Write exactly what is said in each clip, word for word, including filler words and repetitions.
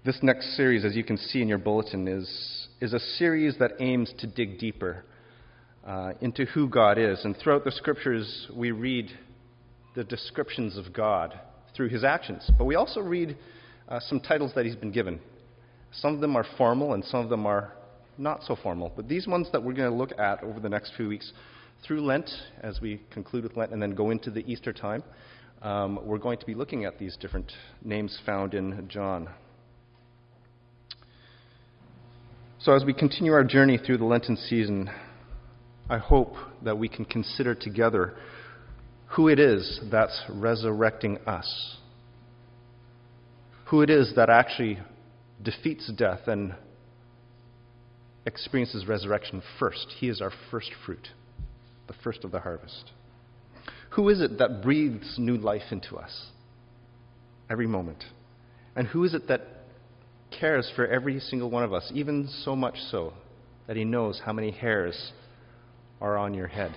This next series, as you can see in your bulletin, is, is a series that aims to dig deeper uh, into who God is. And throughout the Scriptures, we read the descriptions of God through his actions. But we also read uh, some titles that he's been given. Some of them are formal and some of them are not so formal. But these ones that we're going to look at over the next few weeks through Lent, as we conclude with Lent and then go into the Easter time, um, we're going to be looking at these different names found in John. So as we continue our journey through the Lenten season, I hope that we can consider together who it is that's resurrecting us. Who it is that actually defeats death and experiences resurrection first. He is our first fruit, the first of the harvest. Who is it that breathes new life into us every moment? And who is it that cares for every single one of us, even so much so that he knows how many hairs are on your head?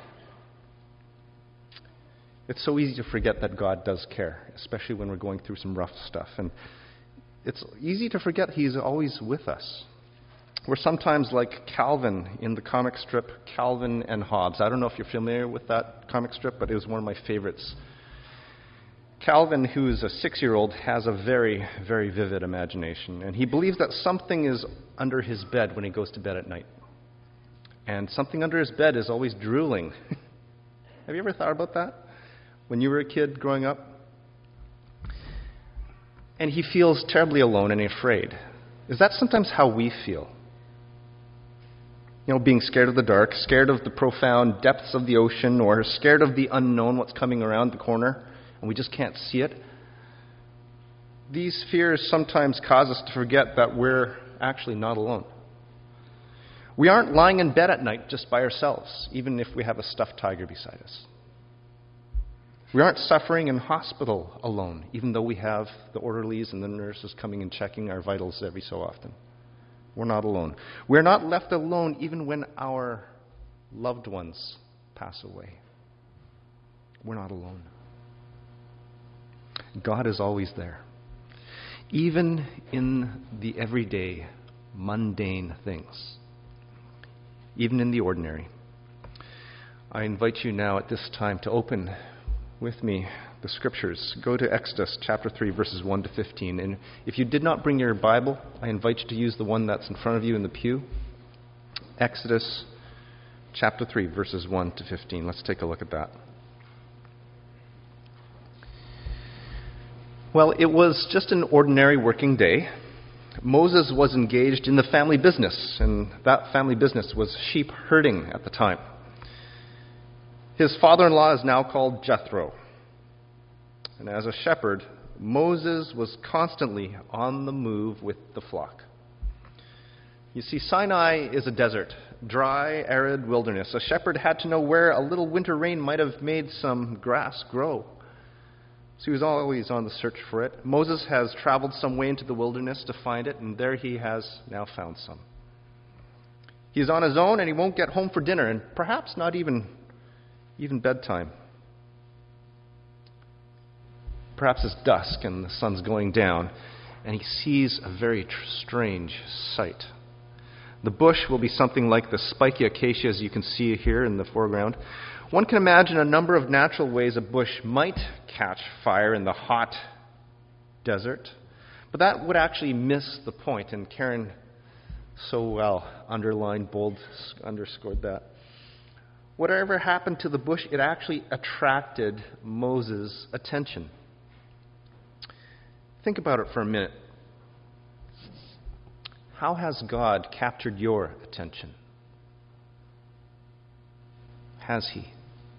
It's so easy to forget that God does care, especially when we're going through some rough stuff. And it's easy to forget he's always with us. We're sometimes like Calvin in the comic strip Calvin and Hobbes. I don't know if you're familiar with that comic strip, but it was one of my favorites. Calvin, who is a six-year-old, has a very, very vivid imagination. And he believes that something is under his bed when he goes to bed at night. And something under his bed is always drooling. Have you ever thought about that? When you were a kid growing up? And he feels terribly alone and afraid. Is that sometimes how we feel? You know, being scared of the dark, scared of the profound depths of the ocean, or scared of the unknown, what's coming around the corner, and we just can't see it. These fears sometimes cause us to forget that we're actually not alone. We aren't lying in bed at night just by ourselves, even if we have a stuffed tiger beside us. We aren't suffering in hospital alone, even though we have the orderlies and the nurses coming and checking our vitals every so often. We're not alone. We're not left alone even when our loved ones pass away. We're not alone. God is always there, even in the everyday, mundane things, even in the ordinary. I invite you now at this time to open with me the Scriptures. Go to Exodus chapter three, verses one to fifteen. And if you did not bring your Bible, I invite you to use the one that's in front of you in the pew. Exodus chapter three, verses one to fifteen. Let's take a look at that. Well, it was just an ordinary working day. Moses was engaged in the family business, and that family business was sheep herding at the time. His father-in-law is now called Jethro. And as a shepherd, Moses was constantly on the move with the flock. You see, Sinai is a desert, dry, arid wilderness. A shepherd had to know where a little winter rain might have made some grass grow. So he was always on the search for it. Moses has traveled some way into the wilderness to find it, and there he has now found some. He's on his own, and he won't get home for dinner, and perhaps not even, even bedtime. Perhaps it's dusk, and the sun's going down, and he sees a very tr- strange sight. The bush will be something like the spiky acacias you can see here in the foreground. One can imagine a number of natural ways a bush might catch fire in the hot desert, but that would actually miss the point, and Karen so well underlined, bold, underscored that. Whatever happened to the bush, it actually attracted Moses' attention. Think about it for a minute. How has God captured your attention? Has he?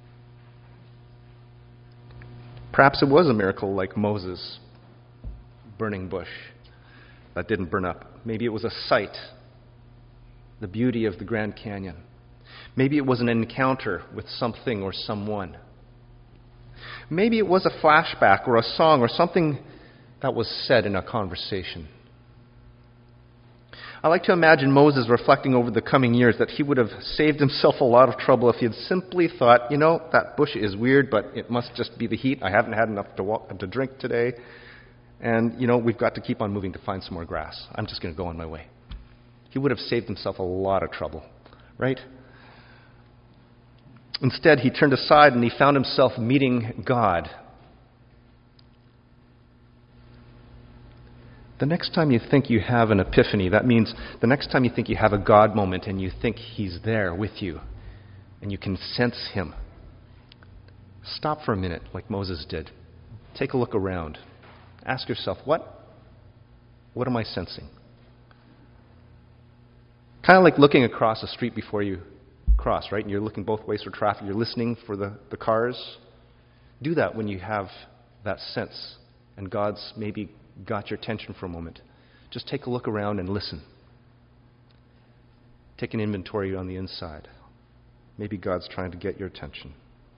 Perhaps it was a miracle like Moses' burning bush that didn't burn up. Maybe it was a sight, the beauty of the Grand Canyon. Maybe it was an encounter with something or someone. Maybe it was a flashback or a song or something that was said in a conversation. I like to imagine Moses reflecting over the coming years that he would have saved himself a lot of trouble if he had simply thought, you know, that bush is weird, but it must just be the heat. I haven't had enough to, walk, to drink today. And, you know, we've got to keep on moving to find some more grass. I'm just going to go on my way. He would have saved himself a lot of trouble, right? Instead, he turned aside and he found himself meeting God. The next time you think you have an epiphany, that means the next time you think you have a God moment and you think he's there with you and you can sense him, stop for a minute like Moses did. Take a look around. Ask yourself, what? What am I sensing? Kind of like looking across a street before you cross, right? And you're looking both ways for traffic. You're listening for the, the cars. Do that when you have that sense and God's maybe got your attention for a moment. Just take a look around and listen. Take an inventory on the inside. Maybe God's trying to get your attention.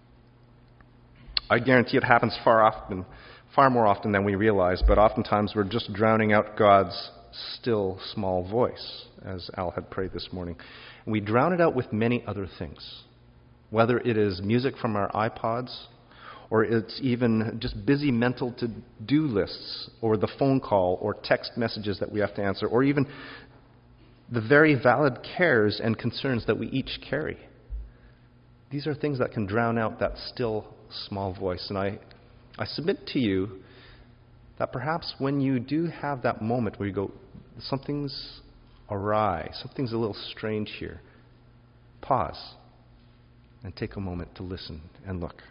I guarantee it happens far often, far more often than we realize, but oftentimes we're just drowning out God's still small voice, as Al had prayed this morning. And we drown it out with many other things, whether it is music from our iPods, or it's even just busy mental to-do lists, or the phone call, or text messages that we have to answer, or even the very valid cares and concerns that we each carry. These are things that can drown out that still small voice. And I, I submit to you that perhaps when you do have that moment where you go, something's awry, something's a little strange here, pause and take a moment to listen and look.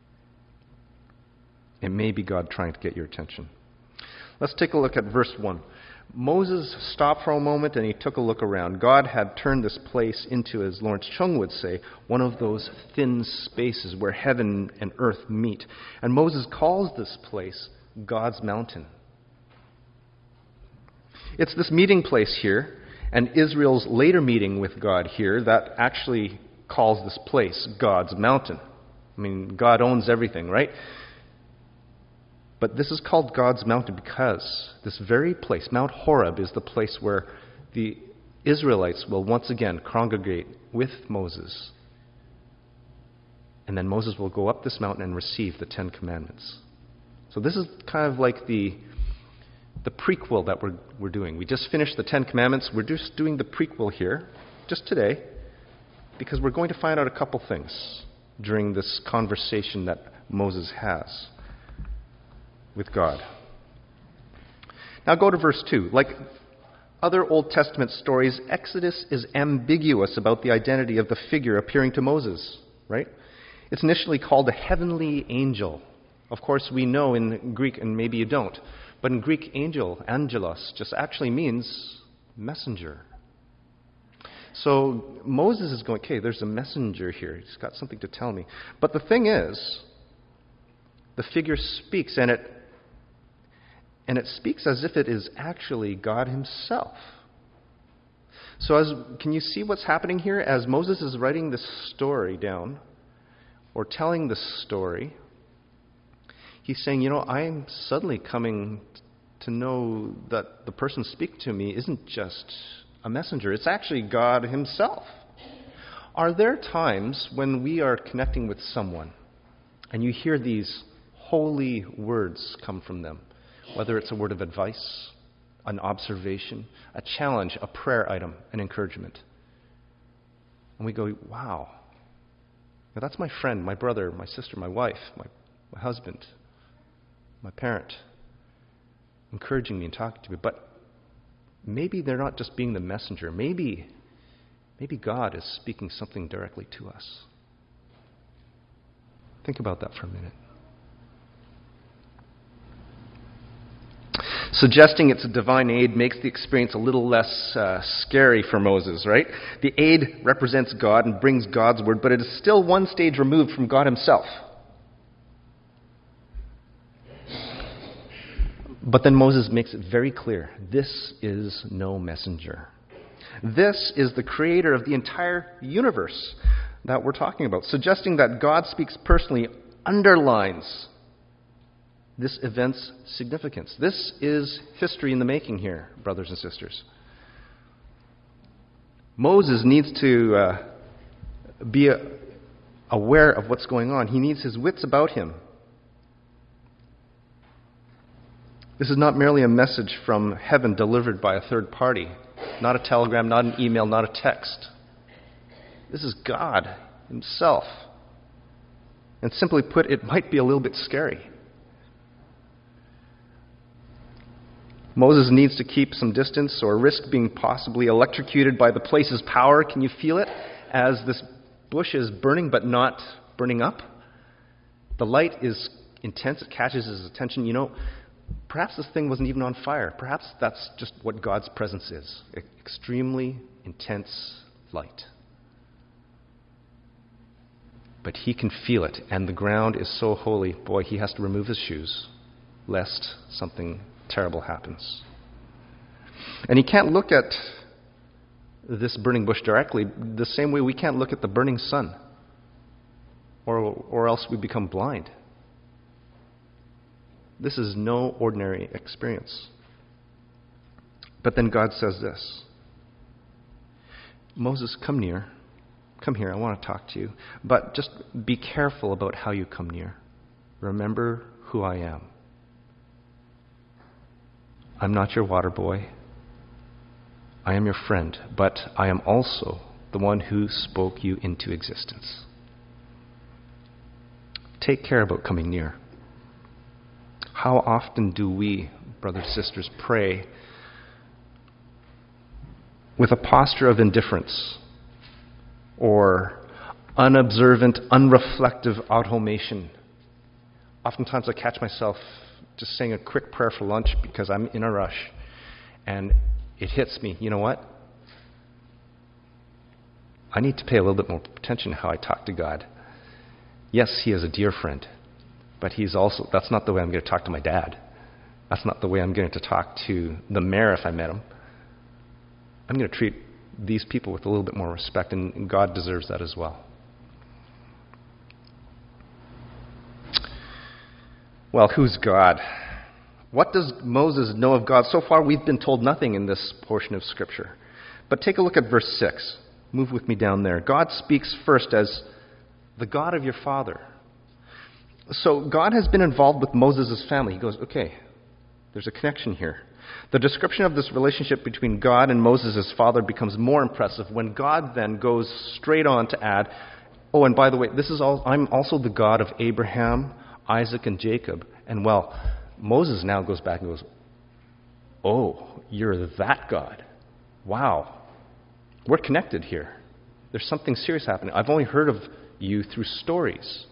It may be God trying to get your attention. Let's take a look at verse one. Moses stopped for a moment and he took a look around. God had turned this place into, as Lawrence Chung would say, one of those thin spaces where heaven and earth meet. And Moses calls this place God's mountain. It's this meeting place here, and Israel's later meeting with God here, that actually calls this place God's mountain. I mean, God owns everything, right? But this is called God's mountain because this very place, Mount Horeb, is the place where the Israelites will once again congregate with Moses. And then Moses will go up this mountain and receive the Ten Commandments. So this is kind of like the, the prequel that we're, we're doing. We just finished the Ten Commandments. We're just doing the prequel here, just today, because we're going to find out a couple things during this conversation that Moses has with God. Now go to verse two. Like other Old Testament stories, Exodus is ambiguous about the identity of the figure appearing to Moses, right? It's initially called a heavenly angel. Of course, we know in Greek, and maybe you don't, but in Greek, angel, angelos, just actually means messenger. So Moses is going, okay, there's a messenger here. He's got something to tell me. But the thing is, the figure speaks, and it And it speaks as if it is actually God himself. So as can you see what's happening here? As Moses is writing this story down, or telling this story, he's saying, you know, I'm suddenly coming to know that the person speaking to me isn't just a messenger. It's actually God himself. Are there times when we are connecting with someone, and you hear these holy words come from them? Whether it's a word of advice, an observation, a challenge, a prayer item, an encouragement. And we go, wow, now that's my friend, my brother, my sister, my wife, my, my husband, my parent, encouraging me and talking to me. But maybe they're not just being the messenger. Maybe, maybe God is speaking something directly to us. Think about that for a minute. Suggesting it's a divine aid makes the experience a little less uh, scary for Moses, right? The aid represents God and brings God's word, but it is still one stage removed from God himself. But then Moses makes it very clear, this is no messenger. This is the creator of the entire universe that we're talking about. Suggesting that God speaks personally underlines this event's significance. This is history in the making here, brothers and sisters. Moses needs to uh, be uh, aware of what's going on. He needs his wits about him. This is not merely a message from heaven delivered by a third party, not a telegram, not an email, not a text. This is God himself. And simply put, it might be a little bit scary. Moses needs to keep some distance or risk being possibly electrocuted by the place's power. Can you feel it as this bush is burning but not burning up? The light is intense. It catches his attention. You know, perhaps this thing wasn't even on fire. Perhaps that's just what God's presence is. Extremely intense light. But he can feel it, and the ground is so holy, boy, he has to remove his shoes, lest something terrible happens. And he can't look at this burning bush directly, the same way we can't look at the burning sun, or, or else we become blind. This is no ordinary experience. But then God says this, Moses, come near. Come here, I want to talk to you. But just be careful about how you come near. Remember who I am. I'm not your water boy. I am your friend, but I am also the one who spoke you into existence. Take care about coming near. How often do we, brothers and sisters, pray with a posture of indifference or unobservant, unreflective automation? Oftentimes I catch myself just saying a quick prayer for lunch because I'm in a rush, and it hits me. You know what? I need to pay a little bit more attention to how I talk to God. Yes, he is a dear friend, but he's also, that's not the way I'm going to talk to my dad. That's not the way I'm going to talk to the mayor if I met him. I'm going to treat these people with a little bit more respect, and God deserves that as well. Well, who's God? What does Moses know of God? So far, we've been told nothing in this portion of Scripture. But take a look at verse six. Move with me down there. God speaks first as the God of your father. So God has been involved with Moses' family. He goes, okay, there's a connection here. The description of this relationship between God and Moses' father becomes more impressive when God then goes straight on to add, oh, and by the way, this is all, I'm also the God of Abraham, Isaac, and Jacob. And well, Moses now goes back and goes, oh, you're that God. Wow. We're connected here. There's something serious happening. I've only heard of you through stories.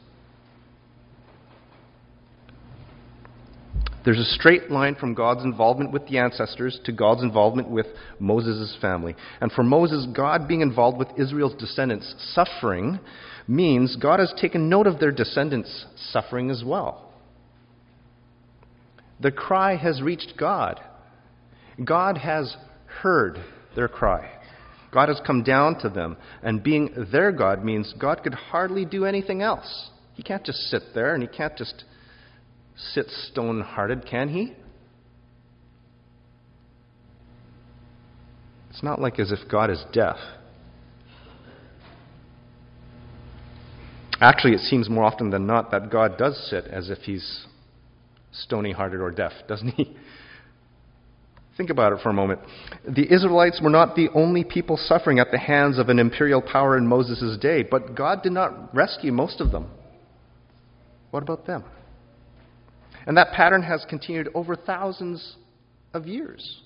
There's a straight line from God's involvement with the ancestors to God's involvement with Moses' family. And for Moses, God being involved with Israel's descendants' suffering means God has taken note of their descendants' suffering as well. The cry has reached God. God has heard their cry. God has come down to them. And being their God means God could hardly do anything else. He can't just sit there, and he can't just sit stone-hearted, can he? It's not like as if God is deaf. Actually, it seems more often than not that God does sit as if he's stony-hearted or deaf, doesn't he? Think about it for a moment. The Israelites were not the only people suffering at the hands of an imperial power in Moses' day, but God did not rescue most of them. What about them? And that pattern has continued over thousands of years.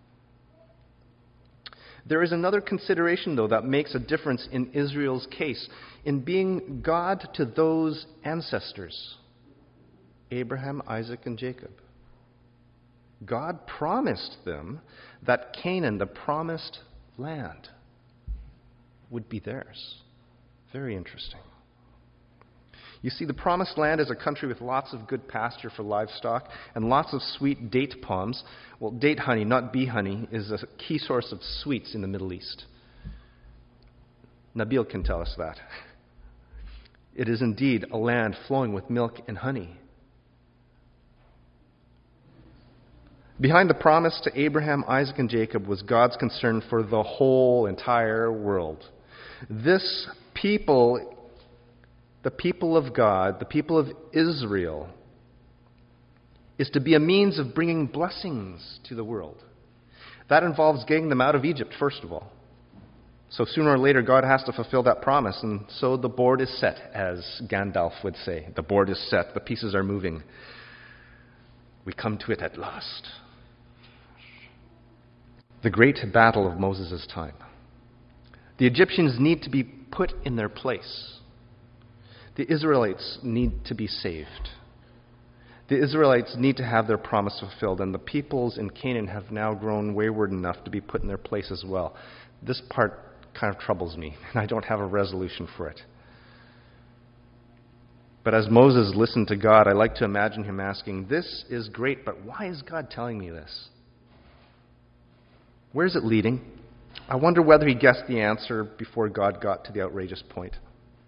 There is another consideration, though, that makes a difference in Israel's case. In being God to those ancestors, Abraham, Isaac, and Jacob, God promised them that Canaan, the promised land, would be theirs. Very interesting. You see, the promised land is a country with lots of good pasture for livestock and lots of sweet date palms. Well, date honey, not bee honey, is a key source of sweets in the Middle East. Nabil can tell us that. It is indeed a land flowing with milk and honey. Behind the promise to Abraham, Isaac, and Jacob was God's concern for the whole entire world. This people, the people of God, the people of Israel, is to be a means of bringing blessings to the world. That involves getting them out of Egypt, first of all. So sooner or later, God has to fulfill that promise, and so the board is set, as Gandalf would say. The board is set. The pieces are moving. We come to it at last. The great battle of Moses' time. The Egyptians need to be put in their place. The Israelites need to be saved. The Israelites need to have their promise fulfilled, and the peoples in Canaan have now grown wayward enough to be put in their place as well. This part kind of troubles me, and I don't have a resolution for it. But as Moses listened to God, I like to imagine him asking, "This is great, but why is God telling me this? Where's it leading?" I wonder whether he guessed the answer before God got to the outrageous point.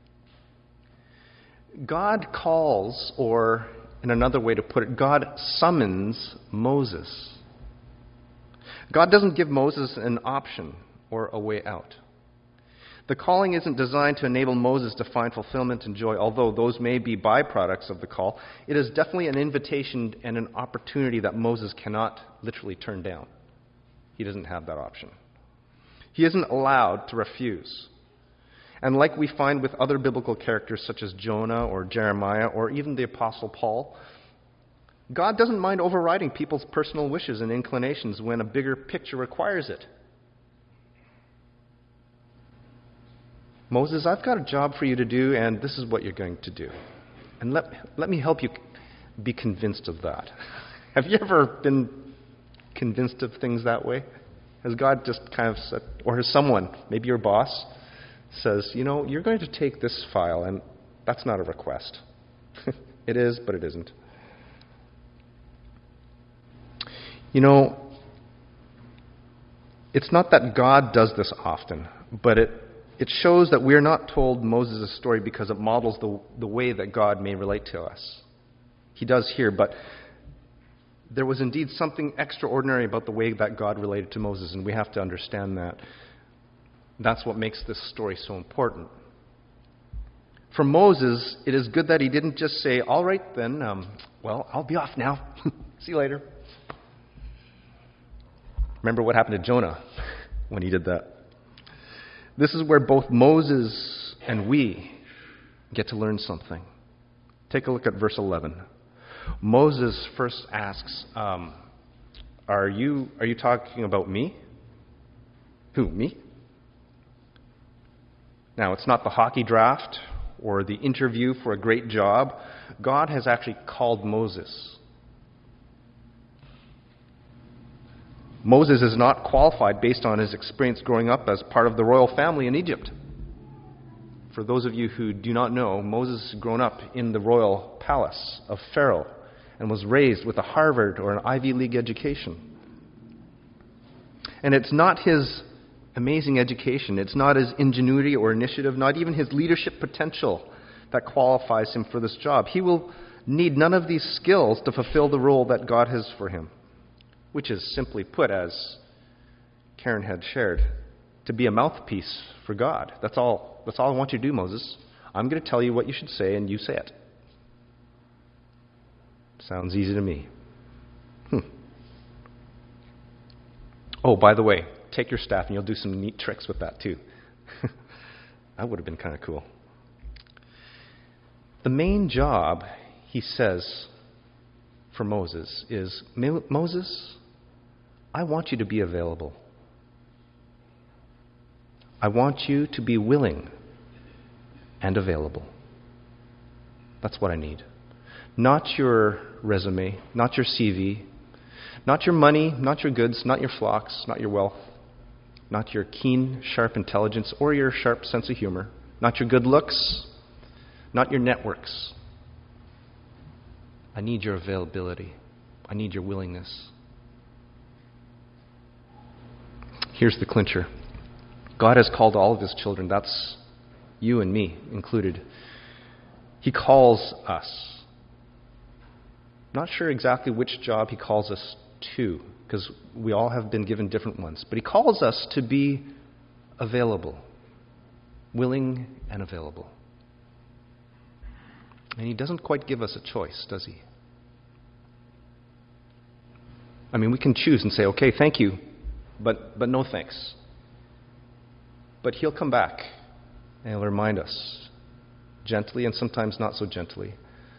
God calls, or in another way to put it, God summons Moses. God doesn't give Moses an option or a way out. The calling isn't designed to enable Moses to find fulfillment and joy, although those may be byproducts of the call. It is definitely an invitation and an opportunity that Moses cannot literally turn down. He doesn't have that option. He isn't allowed to refuse. And like we find with other biblical characters such as Jonah or Jeremiah or even the Apostle Paul, God doesn't mind overriding people's personal wishes and inclinations when a bigger picture requires it. Moses, I've got a job for you to do, and this is what you're going to do. And let, let me help you be convinced of that. Have you ever been convinced of things that way? Has God just kind of said, or has someone, maybe your boss, says, you know, you're going to take this file, and that's not a request. It is, but it isn't. You know, it's not that God does this often, but it It shows that we're not told Moses' story because it models the, the way that God may relate to us. He does here, but there was indeed something extraordinary about the way that God related to Moses, and we have to understand that. That's what makes this story so important. For Moses, it is good that he didn't just say, all right then, um, well, I'll be off now. See you later. Remember what happened to Jonah when he did that. This is where both Moses and we get to learn something. Take a look at verse eleven. Moses first asks, um, are you are you talking about me? Who, me? Now, it's not the hockey draft or the interview for a great job. God has actually called Moses. Moses is not qualified based on his experience growing up as part of the royal family in Egypt. For those of you who do not know, Moses had grown up in the royal palace of Pharaoh and was raised with a Harvard or an Ivy League education. And it's not his amazing education, it's not his ingenuity or initiative, not even his leadership potential that qualifies him for this job. He will need none of these skills to fulfill the role that God has for him. Which is simply put, as Karen had shared, to be a mouthpiece for God. That's all, that's all I want you to do, Moses. I'm going to tell you what you should say, and you say it. Sounds easy to me. Hmm. Oh, by the way, take your staff, and you'll do some neat tricks with that, too. That would have been kind of cool. The main job, he says, for Moses is, Moses, I want you to be available. I want you to be willing and available. That's what I need. Not your resume, not your C V, not your money, not your goods, not your flocks, not your wealth, not your keen, sharp intelligence or your sharp sense of humor, not your good looks, not your networks. I need your availability. I need your willingness. Here's the clincher. God has called all of his children. That's you and me included. He calls us. Not sure exactly which job he calls us to, because we all have been given different ones. But he calls us to be available, willing and available. And he doesn't quite give us a choice, does he? I mean, we can choose and say, okay, thank you, but, but no thanks. But he'll come back and he'll remind us, gently and sometimes not so gently,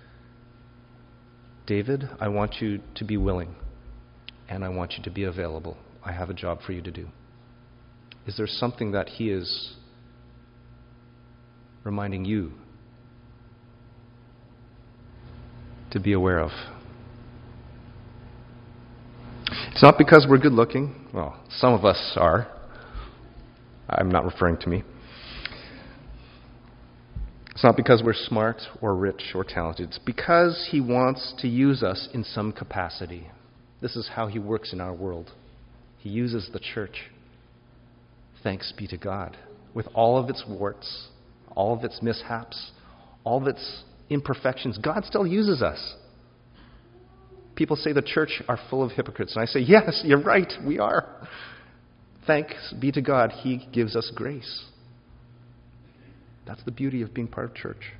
David, I want you to be willing, and I want you to be available. I have a job for you to do. Is there something that he is reminding you to be aware of? It's not because we're good looking. Well, some of us are. I'm not referring to me. It's not because we're smart or rich or talented. It's because he wants to use us in some capacity. This is how he works in our world. He uses the church. Thanks be to God. With all of its warts, all of its mishaps, all of its imperfections, God still uses us. People say the church are full of hypocrites. And I say, yes, you're right, we are. Thanks be to God, he gives us grace. That's the beauty of being part of church.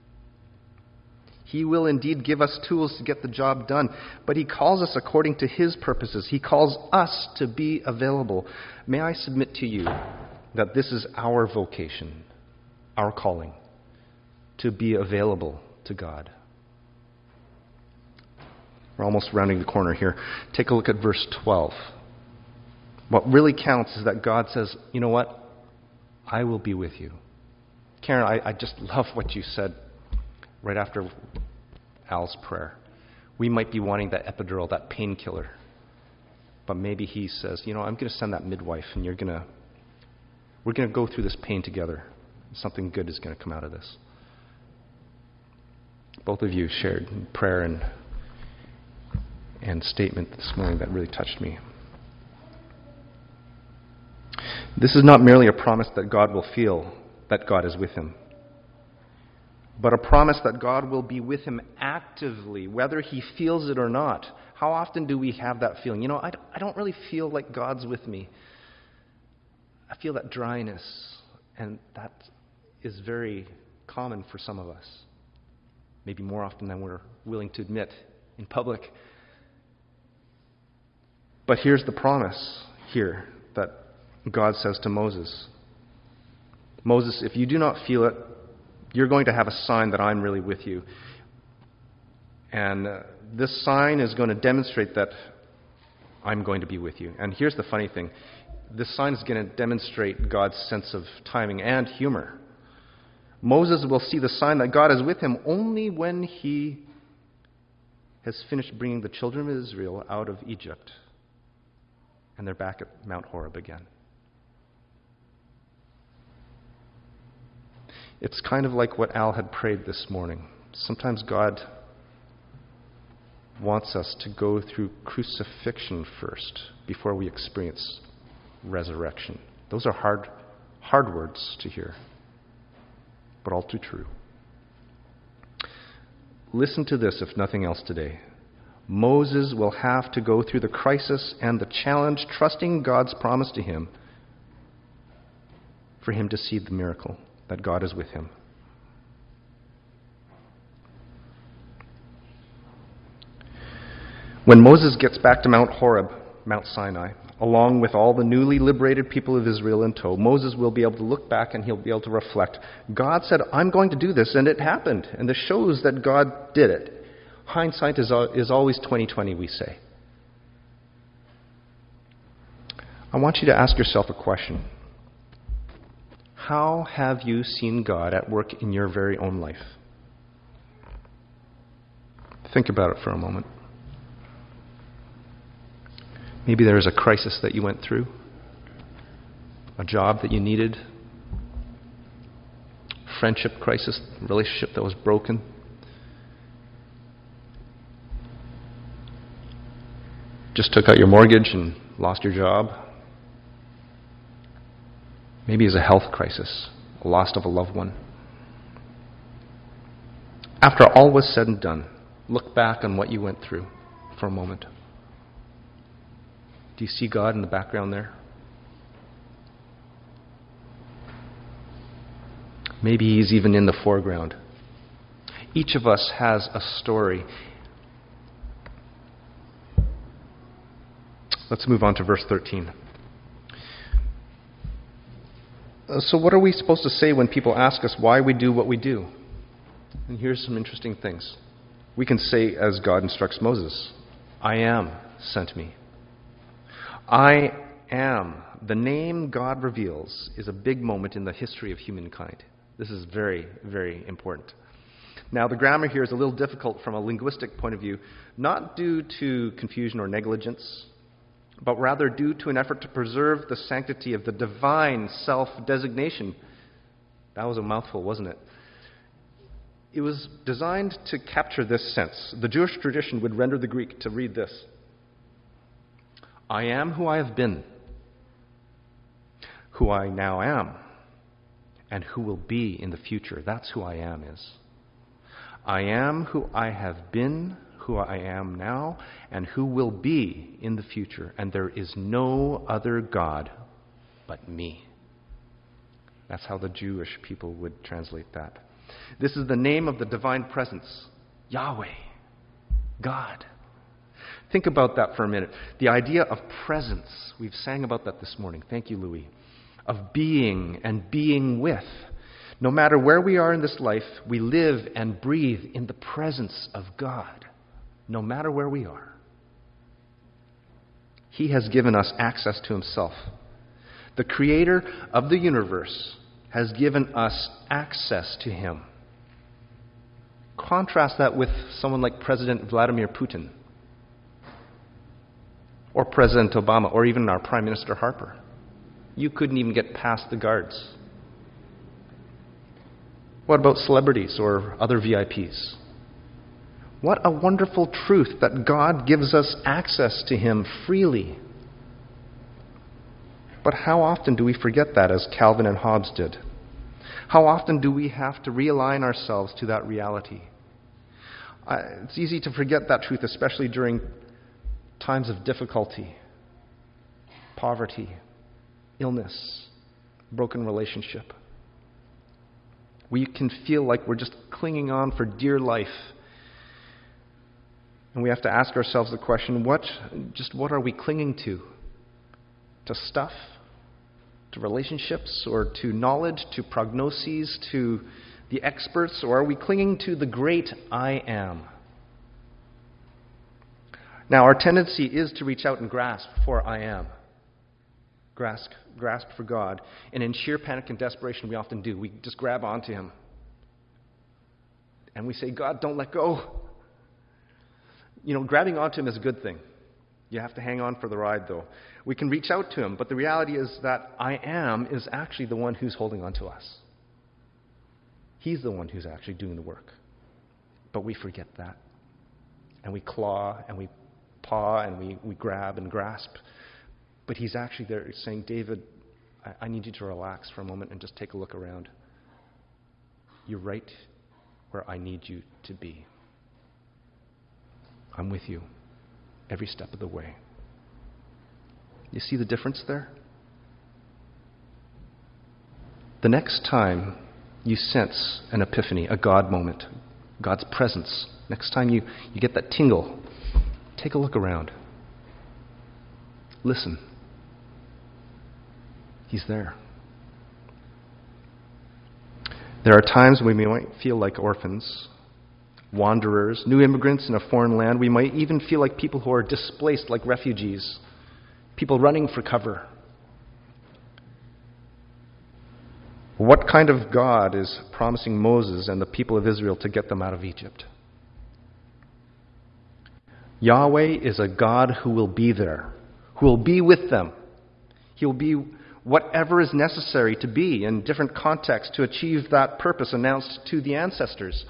He will indeed give us tools to get the job done, but he calls us according to his purposes. He calls us to be available. May I submit to you that this is our vocation, our calling, to be available to God. We're almost rounding the corner here. Take a look at verse twelve. What really counts is that God says, you know what? I will be with you. Karen, I, I just love what you said right after Al's prayer. We might be wanting that epidural, that painkiller. But maybe he says, you know, I'm going to send that midwife and you're going to, we're going to go through this pain together. Something good is going to come out of this. Both of you shared prayer and, and statement this morning that really touched me. This is not merely a promise that God will feel that God is with him, but a promise that God will be with him actively, whether he feels it or not. How often do we have that feeling? You know, I, I don't really feel like God's with me. I feel that dryness, and that is very common for some of us. Maybe more often than we're willing to admit in public. But here's the promise here that God says to Moses. Moses, if you do not feel it, you're going to have a sign that I'm really with you. And uh, this sign is going to demonstrate that I'm going to be with you. And here's the funny thing. This sign is going to demonstrate God's sense of timing and humor. Moses will see the sign that God is with him only when he has finished bringing the children of Israel out of Egypt. And they're back at Mount Horeb again. It's kind of like what Al had prayed this morning. Sometimes God wants us to go through crucifixion first before we experience resurrection. Those are hard, hard words to hear, but all too true. Listen to this, if nothing else today. Moses will have to go through the crisis and the challenge, trusting God's promise to him, for him to see the miracle that God is with him. When Moses gets back to Mount Horeb, Mount Sinai, along with all the newly liberated people of Israel in tow, Moses will be able to look back and he'll be able to reflect. God said, I'm going to do this, and it happened. And this shows that God did it. Hindsight is, is always twenty twenty, we say. I want you to ask yourself a question. How have you seen God at work in your very own life? Think about it for a moment. Maybe there was a crisis that you went through, a job that you needed, friendship crisis, relationship that was broken. Just took out your mortgage and lost your job. Maybe it's a health crisis, a loss of a loved one. After all was said and done, look back on what you went through for a moment. Do you see God in the background there? Maybe he's even in the foreground. Each of us has a story. Let's move on to verse thirteen. Uh, So what are we supposed to say when people ask us why we do what we do? And here's some interesting things. We can say, as God instructs Moses, I am sent me. I am. The name God reveals is a big moment in the history of humankind. This is very, very important. Now, the grammar here is a little difficult from a linguistic point of view, not due to confusion or negligence, but rather due to an effort to preserve the sanctity of the divine self-designation. That was a mouthful, wasn't it? It was designed to capture this sense. The Jewish tradition would render the Greek to read this: I am who I have been, who I now am, and who will be in the future. That's who I am is. I am who I have been, who I am now, and who will be in the future. And there is no other God but me. That's how the Jewish people would translate that. This is the name of the divine presence, Yahweh, God. Think about that for a minute. The idea of presence. We've sang about that this morning. Thank you, Louis. Of being and being with. No matter where we are in this life, we live and breathe in the presence of God. No matter where we are. He has given us access to himself. The creator of the universe has given us access to him. Contrast that with someone like President Vladimir Putin, or President Obama, or even our Prime Minister Harper. You couldn't even get past the guards. What about celebrities or other V I Ps? What a wonderful truth that God gives us access to him freely. But how often do we forget that, as Calvin and Hobbes did? How often do we have to realign ourselves to that reality? Uh, it's easy to forget that truth, especially during times of difficulty, poverty, illness, broken relationship. We can feel like we're just clinging on for dear life. And we have to ask ourselves the question, what, just what are we clinging to? To stuff? To relationships? Or to knowledge? To prognoses? To the experts? Or are we clinging to the great I am? Now, our tendency is to reach out and grasp for I am. Grasp, grasp for God. And in sheer panic and desperation, we often do. We just grab onto him. And we say, God, don't let go. You know, grabbing onto him is a good thing. You have to hang on for the ride, though. We can reach out to him, but the reality is that I am is actually the one who's holding on to us. He's the one who's actually doing the work. But we forget that. And we claw and we paw and we, we grab and grasp. But he's actually there saying, David, I, I need you to relax for a moment and just take a look around. You're right where I need you to be. I'm with you every step of the way. You see the difference there? The next time you sense an epiphany, a God moment, God's presence, next time you, you get that tingle, take a look around. Listen. He's there. There are times when we might feel like orphans, wanderers, new immigrants in a foreign land. We might even feel like people who are displaced, like refugees, people running for cover. What kind of God is promising Moses and the people of Israel to get them out of Egypt? Yahweh is a God who will be there, who will be with them. He will be whatever is necessary to be in different contexts to achieve that purpose announced to the ancestors.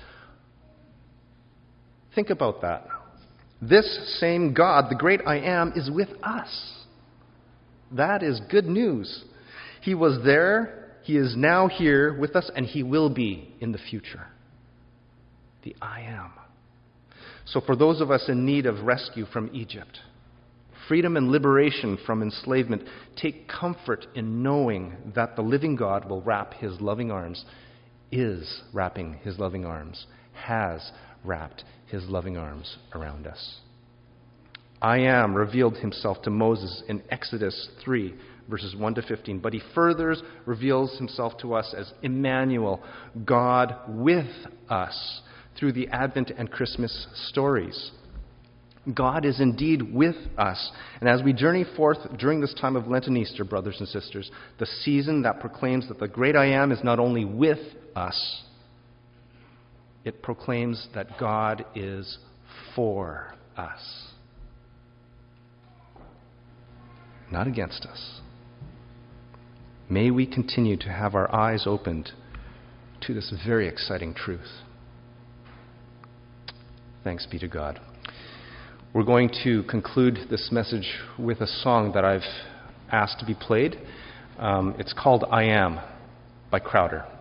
Think about that. This same God, the great I am, is with us. That is good news. He was there, he is now here with us, and he will be in the future. The I am. So for those of us in need of rescue from Egypt, freedom and liberation from enslavement, take comfort in knowing that the living God will wrap his loving arms, is wrapping his loving arms, has wrapped his loving arms around us. I am revealed himself to Moses in Exodus three, verses one to fifteen. But he further reveals himself to us as Emmanuel, God with us, through the Advent and Christmas stories. God is indeed with us. And as we journey forth during this time of Lent and Easter, brothers and sisters, the season that proclaims that the great I Am is not only with us, it proclaims that God is for us, not against us. May we continue to have our eyes opened to this very exciting truth. Thanks be to God. We're going to conclude this message with a song that I've asked to be played. Um, it's called I Am by Crowder.